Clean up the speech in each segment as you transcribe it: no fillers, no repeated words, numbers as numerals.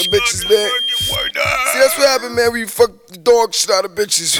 the bitches, man. See, that's what happened, man, when you fuck the dog shit out of bitches.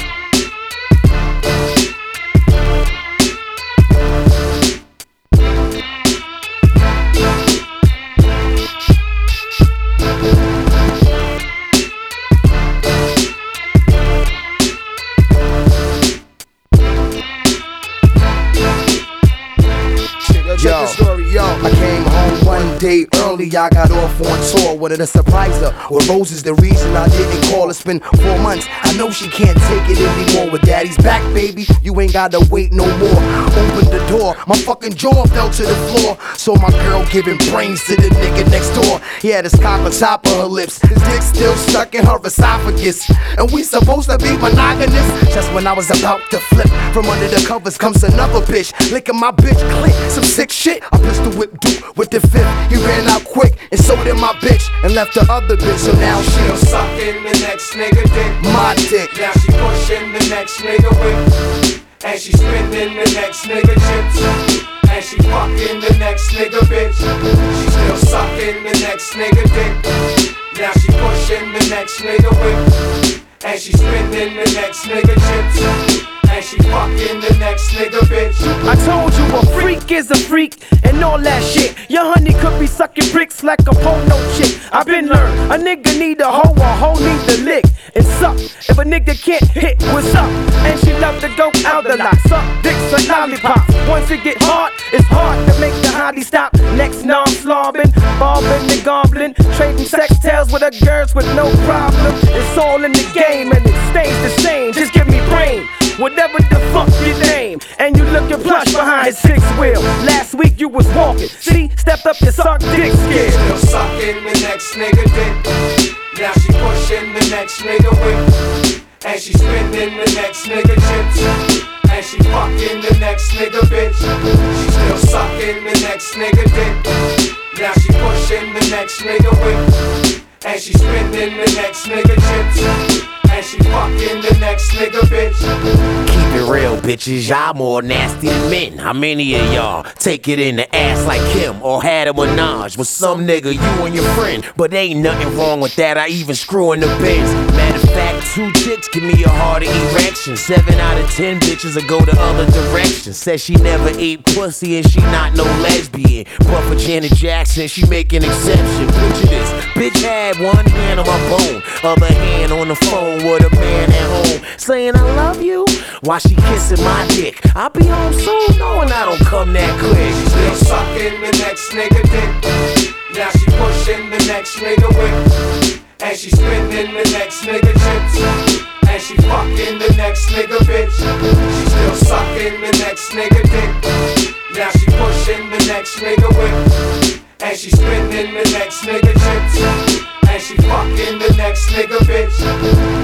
Yo, I came home one day early, I got off on tour. Wanted to surprise her with roses, the reason I didn't call. It's been 4 months, I know she can't take it anymore. With daddy's back, baby, you ain't gotta wait no more. Opened the door, my fucking jaw fell to the floor. Saw my girl giving brains to the nigga next door. He had his cock on top of her lips, his dick still stuck in her esophagus. And we supposed to be monogamous. Just when I was about to flip, from under the covers comes another bitch, licking my bitch clit. Some sick shit, I pistol whipped Duke with the fifth. He ran out quick, and so did my bitch, and left the other bitch. So now she'll sucking the next nigga dick. My dick. Now she pushing the next nigga whip, and she spending the next nigga chips, and she fucking the next nigga bitch. She still sucking the next nigga dick. Now she pushing the next nigga whip, and she spending the next nigga chips, and she fucking the next nigga bitch. I told you a freak is a freak and all that shit. Your honey could be sucking bricks like a porno chick. I've been learned, a nigga need a hoe need to lick and suck. If a nigga can't hit, what's up? And she love to go out the lot, suck dicks and lollipops. Once it get hard, it's hard to make the hottie stop. Next non-slobbing, bobbing and gobbling, trading sex tales with her girls with no problem. It's all in the game and it stays the same. Just give me brain, whatever the fuck your name. And you looking plush behind his six wheel. Last week you was walking, see, stepped up your suck dick skill. Still sucking the next nigga dick. Now she pushing the next nigga whip, and she spending the next nigga chips, and she fucking the next nigga bitch. She still sucking the next nigga dick. Now she pushing the next nigga whip, and she spending the next nigga chips, and she fucking the next nigga bitch. Keep it real, bitches, y'all more nasty than men. How many of y'all take it in the ass like him, or had a menage with some nigga, you and your friend? But ain't nothing wrong with that, I even screw in the bins. Matter of fact, 2 chicks give me a harder erection. 7 out of 10 bitches will go the other direction. Says she never ate pussy and she not no lesbian, but for Janet Jackson, she make an exception. Picture this, bitch had one hand on my bone, other hand on the phone with a man at home, saying I love you while she kissing my dick. I'll be home soon, knowing I don't come that quick. She still sucking the next nigga dick. Now she pushing the next nigga whip, and she spending the next nigga chips, and she fucking the next nigga bitch. She still sucking the next nigga dick. Now she pushing the next nigga whip, and she spending the next nigga chips, and she fucking the next nigga bitch.